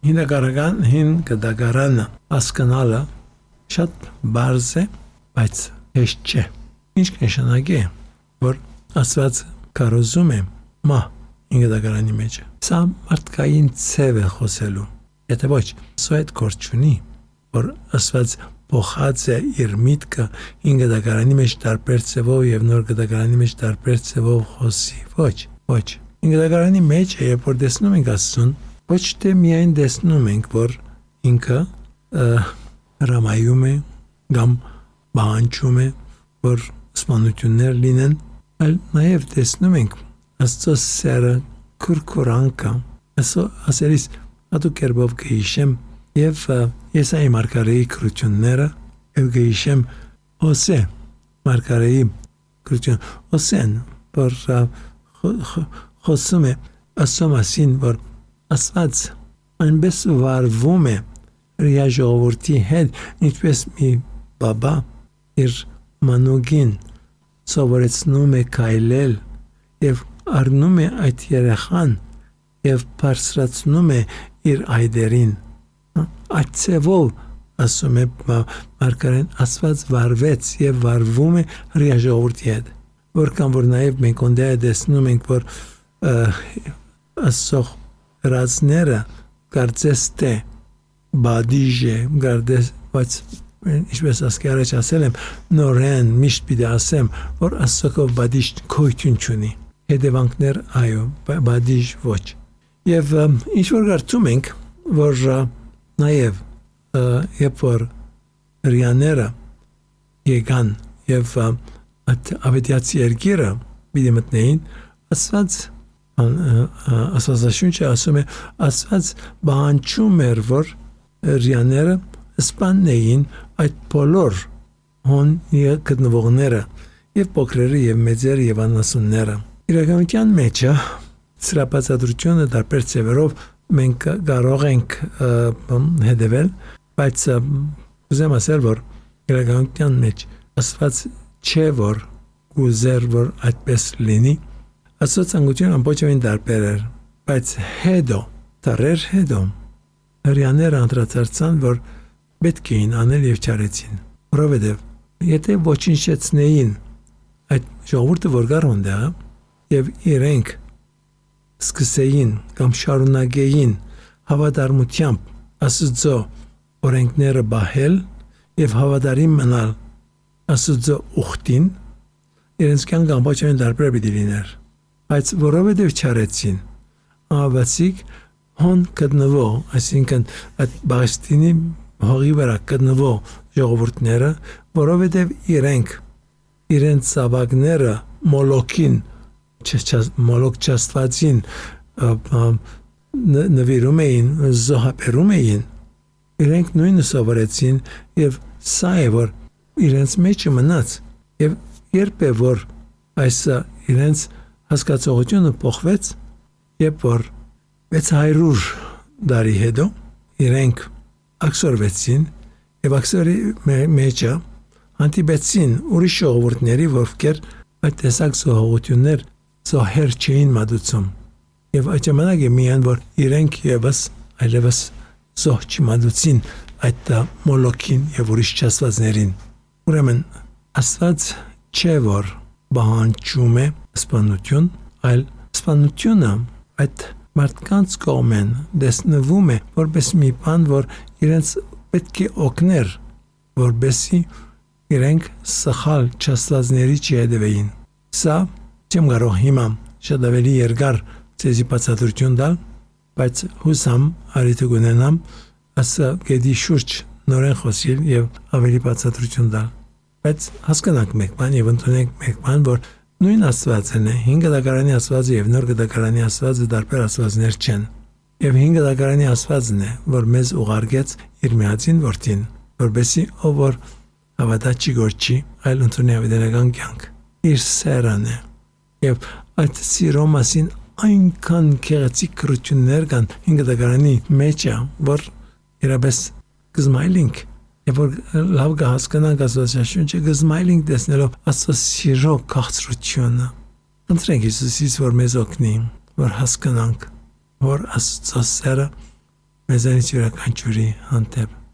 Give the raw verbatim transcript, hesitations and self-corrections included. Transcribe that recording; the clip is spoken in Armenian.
հինգարական հին գդագարանը հասկանալը շատ բարձ է, բայց հեշտ չէ։ Ինչ կնշանակի է, որ Աստված կարոզում է մահ հինգդագարանի մեջ։ Սա մարդկային ցև է խոսելու։ Եթե ոչ, սա այդ գործ չունի, որ Աստված փոխած է իր միտքը հինգդագարանի մեջ տարբեր ցևով եւ նոր գդագարանի մեջ տարբեր ցևով խոսի։ Ոչ, ոչ։ Հինգդագարանի մեջ է, երբ որ տեսնում ենք Աստծուն, ոչ թե միայն տեսնում ենք, որ ինքը հրամայում է կամ բանջում է, որ սպանություններ լինեն, այլ նաև տեսնում ենք Աստծո սերը քուրքուրանքը, ասելիս հատուկ կերպով կհիշեմ եւ Եսայի մարգարեի քրությունները եւ կհիշեմ Հոսե մարգարեի քրություն Հոսեն, որ խոսում է Աստծո մասին, որ Աստված այնպես վարվում է իր ժողովրդի հետ, ինչպես մի բաբա իր մանուկին սովորեցնում է քայլել եւ առնում է այդ երեխան եւ բարձրացնում է իր այդերին։ Այդ ցևով ասում է մարգարեն Աստված վարվեց եւ վարվում է իր ժողովրդի հետ։ Որքան որ նաեւ մենք ոնդե տեսնում ենք, որ Աստծո ռազները կարծես թե բադիժ է, կարծես, բայց ինչպես ասկի առաջ ասել եմ, նորեն միշտ պիտի ասեմ, որ Աստծո բադիժ գոյություն չունի։ Հետևանքներ այո, բադիժ ոչ։ Եվ ինչ որ կարծում ենք, որ նաև երբ որ հրյաները եկան եւ ավետյացի երկիրը պիտի մտնեին, Աստված Աստվածաշունչը ասում է, Աստված բանջում էր, որ հրյաները սպաննեին այդ բոլոր հոն գտնվողները եւ փոքրերը եւ մեծերը եւ անասունները։ Իրականության մեջ սրապացադրությունը տարբեր ծևերով մենք կարող ենք հետևել, բայց ուզեմ ասել, որ իրականության մեջ Աստված չէ, որ ուզեր, որ այդպես լինի։ Աստծո ցանկությունը ամբողջովին տարբեր էր, բայց հետո, տարեր հետո հրյաները անդրադարձան, որ պետք էին անել եւ չարեցին։ Որովհետեւ եթե ոչնչացնեին այդ ժողովուրդը, որ գարոնդը եւ իրենք սկսեին կամ շարունակեին հավատարմությամբ Աստծո օրենքները բահել եւ հավատարիմ մնալ Աստծո ուխտին, իրենց կյանքը ամբողջովին տարբեր պիտի լիներ։ Բայց որովհետեւ չարեցին, ավասիկ հոն գտնվող, այսինքն այդ Բաղստինի հողի վրա գտնվող ժողովուրդները, որովհետեւ իրենք իրենց զավակները մոլոքին մոլոք չաստվածին նվիրում էին, զոհաբերում էին, իրենք նույնը սովորեցին եւ սա է, որ իրենց մեջը մնաց եւ երբ է որ այս իրենց հասկացողությունը փոխվեց, երբ որ վեց հարյուր տարի հետո իրենք ակսորվեցին եւ ակսորի մեջը հանդիպեցին ուրիշ ժողովուրդների, որքեր այդ տեսակ զոհություններ զոհեր չէին մատուցում եւ այդ ժամանակը միայն որ իրենք եւս այլևս զոհ չմատուցին այդ մոլոքին եւ ուրիշ չաստվածներին։ Ուրեմն Աստված չէ որ բանջում է սպանություն, այլ սպանությունը այդ մարդկանց կողմեն դեսնվում է որպես մի բան, որ իրենց պետք է օգներ, որպեսզի իրենք սխալ չաստվածների չհետևեին։ Սա չեմ կարող հիմա շատ ավելի երկար ցեզի բացատրություն տալ, բայց հուսամ արիթ կունենամ ասա գեդի շուրջ նորեն խոսիլ եւ ավելի բացատրություն տալ։ Բայց հասկանանք մեկ բան եւ ընդունենք մեկ բան, որ նույն Աստվածն է, հինգ դակարանի Աստվածը եւ նոր դակարանի Աստվածը տարբեր Աստվածներ չեն։ Եվ հինգ դակարանի Աստվածն է, որ մեզ ուղարկեց իր միածին որդին, որբեսի ով որ հավատա չի գործի, այլ ընդունի ավետարական կյանք։ Իր սերն է։ Եվ այդ սիրո մասին այնքան քեղեցիկ քրություններ կան հինգ դակարանի մեջ, որ իրապես գզմայլինք եւ որ լավ կհասկանանք Աստվածաշունչը գզմայլինք տեսնելով Աստծո սիրո քաղցրությունը։ Ընտրենք Հիսուսից, որ մեզ օգնի, որ հասկանանք, որ Աստծո սերը մեզանից յուրաքանչյուրի հանդեպ։